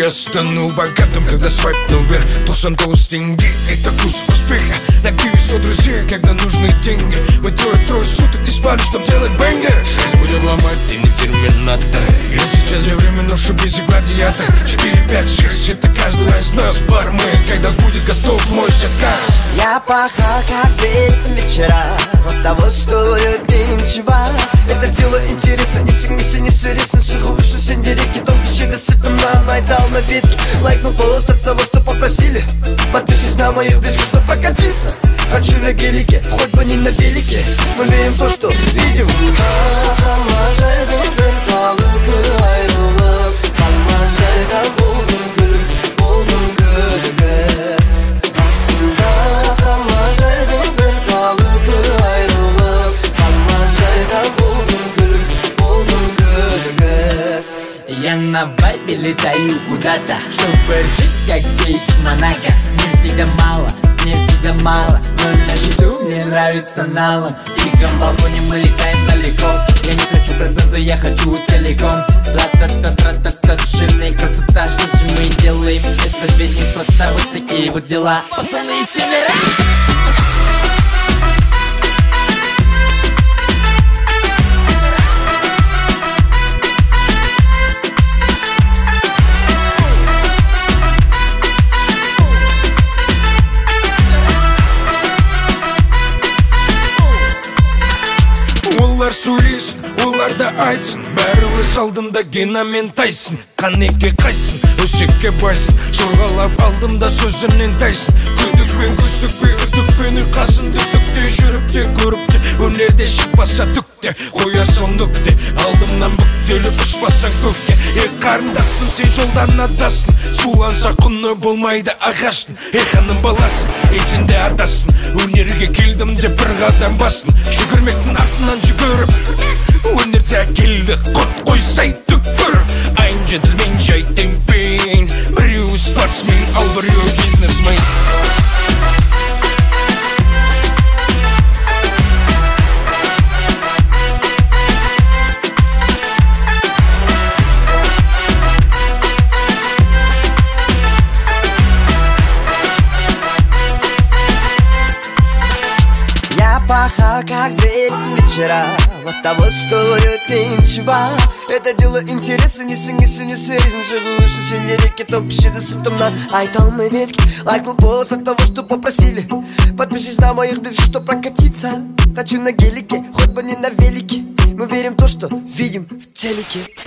я стану богатым, когда свайпну вверх. Должен тенге, это кусок успеха. На пиве 100 друзей, когда нужны деньги. Мы трое суток не спали, чтоб делать бэнгер. 6 будет ломать, ты не терминатор. Я сейчас временно в шубизе гладиатор. 4, 5, 6, это каждого из нас бармен. Когда будет готов мой заказ. Я пахал как этим вечера, от того, что ничего. Это дело интереса, не серьезно. Шагу выше сендерики, том пищи до сытом на найдал на ветке. Лайкнул пост от того, что попросили. Подпишись на моих близких, что прокатиться. Хочу на гелике, хоть бы не на велике. Мы верим в то, что видим. Я на вайбе летаю куда-то, чтобы жить как гейт в Монако. Мне всегда мало, но на счету мне нравится налом. В тихом балконе мы летаем далеко. Я не хочу процента, я хочу целиком. Ра-та-та-та-та-та, ширная красота. Что же мы делаем? Это ведь не просто вот такие вот дела. Пацаны из севера. Олар сөйлесін, оларда айтсын. Бәрі өз алдында Гена мен Тайсон. Қанеке қайсын, өсекке байсын. Жорғалап алдымда сөзінен тайсын. Күдікпен, күштікпен, үтікпен ұйқасын. Дүтікте, жүріпте, көріпте, өнерде шықпаса түкте. Қоя сол нүкте, алдымнан бүктеліп ұшпасаң көкке. Қарындасың, сен жолдан адасың. Суланса құны болмайды ағаштың. Ханым баласы, есінде адасың. Өнерге келдім деп бір қадам басын. Жүгірмектің артынан жүгіріп, өнерде әкелді құт қойсай түкпір. Айын джентльмен жай темпейн. Біреуі спортсмен, ал біреуі бизнесмен. Пахал как за этим вечера, от того, что ничего. Это дело интереса, не серьезно. Живу выше сендерики, том пищи до сытом на айтал мы ветки. Лайкнул пост от того, что попросили. Подпишись на моих близких, что прокатиться. Хочу на гелике, хоть бы не на велике. Мы верим в то, что видим в телеке.